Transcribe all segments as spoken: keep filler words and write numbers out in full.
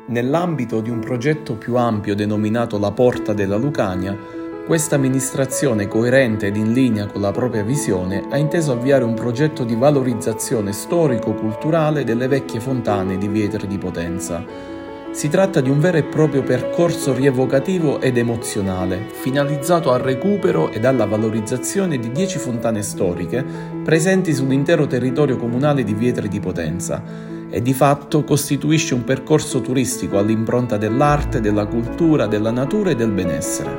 Nell'ambito di un progetto più ampio denominato La Porta della Lucania, questa amministrazione, coerente ed in linea con la propria visione, ha inteso avviare un progetto di valorizzazione storico-culturale delle vecchie fontane di Vietri di Potenza. Si tratta di un vero e proprio percorso rievocativo ed emozionale, finalizzato al recupero ed alla valorizzazione di dieci fontane storiche presenti sull'intero territorio comunale di Vietri di Potenza, e di fatto costituisce un percorso turistico all'impronta dell'arte, della cultura, della natura e del benessere.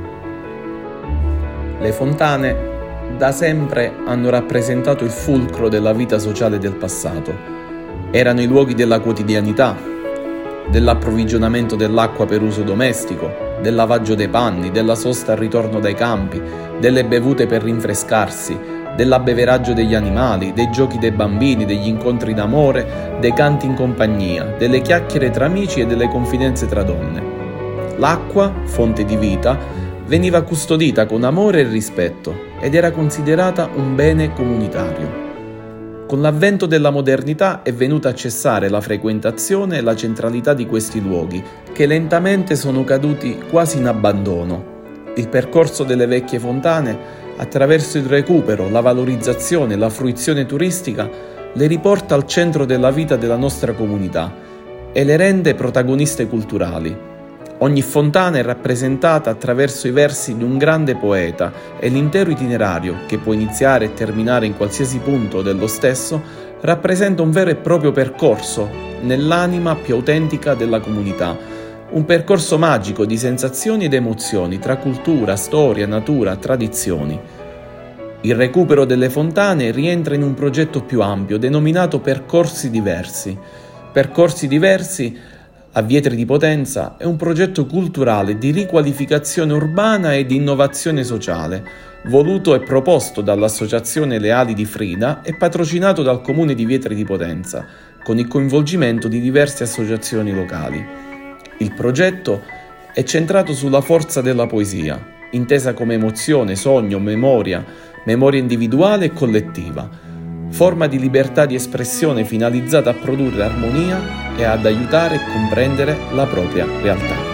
Le fontane da sempre hanno rappresentato il fulcro della vita sociale del passato. Erano i luoghi della quotidianità, dell'approvvigionamento dell'acqua per uso domestico, del lavaggio dei panni, della sosta al ritorno dai campi, delle bevute per rinfrescarsi, dell'abbeveraggio degli animali, dei giochi dei bambini, degli incontri d'amore, dei canti in compagnia, delle chiacchiere tra amici e delle confidenze tra donne. L'acqua, fonte di vita, veniva custodita con amore e rispetto ed era considerata un bene comunitario. Con l'avvento della modernità è venuta a cessare la frequentazione e la centralità di questi luoghi, che lentamente sono caduti quasi in abbandono. Il percorso delle vecchie fontane, attraverso il recupero, la valorizzazione e la fruizione turistica, le riporta al centro della vita della nostra comunità e le rende protagoniste culturali. Ogni fontana è rappresentata attraverso i versi di un grande poeta e l'intero itinerario, che può iniziare e terminare in qualsiasi punto dello stesso, rappresenta un vero e proprio percorso nell'anima più autentica della comunità. Un percorso magico di sensazioni ed emozioni tra cultura, storia, natura, tradizioni. Il recupero delle fontane rientra in un progetto più ampio denominato Percorsi Diversi. Percorsi Diversi a Vietri di Potenza è un progetto culturale di riqualificazione urbana e di innovazione sociale, voluto e proposto dall'Associazione Le Ali di Frida e patrocinato dal Comune di Vietri di Potenza, con il coinvolgimento di diverse associazioni locali. Il progetto è centrato sulla forza della poesia, intesa come emozione, sogno, memoria, memoria individuale e collettiva, forma di libertà di espressione finalizzata a produrre armonia e ad aiutare a comprendere la propria realtà.